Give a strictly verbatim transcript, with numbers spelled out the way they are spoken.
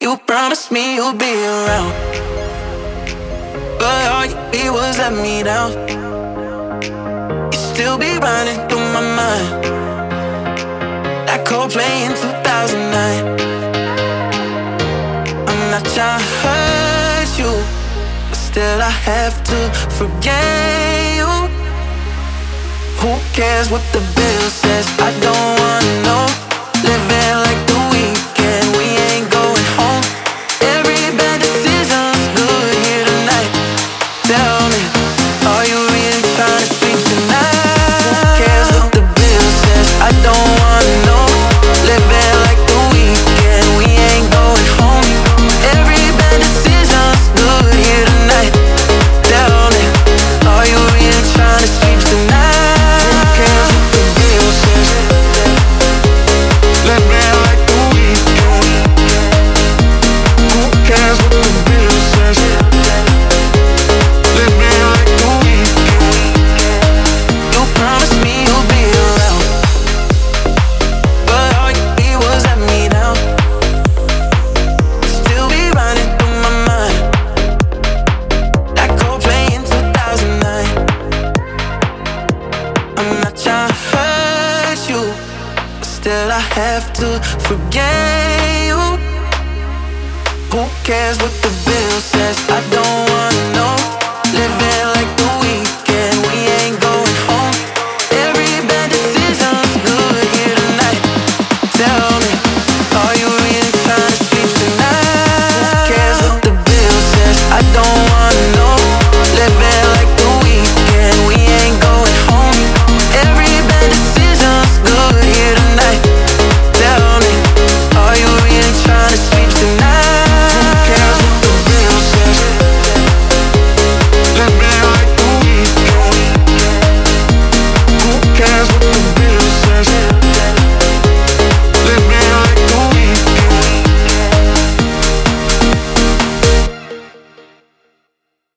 You promised me you'll be around, but all you did was let me down. You still be running through my mind, like Coldplay in two thousand nine. I'm not trying to hurt you, but still I have to forget you. Who cares what the bill says? I don't wanna know. Living like the weekend, we ain't going home. Every bad decision's good here tonight. Tell me, are you really trying to sleep tonight? Who cares what the bill says? I don't wanna know. Living like the weekend, we ain't going home. Every bad decision's good here tonight. Tell me, are you really trying to sleep tonight? Who cares what the bill says? Living like the weekend. Who cares what the bill says? Living like the weekend. You promised me you'll be around, but all you did was let me down. Still be running through my mind, like Coldplay in two thousand nine. I'm not trying to hurt you, but still I have to forget you. Who cares what the bill says? I don't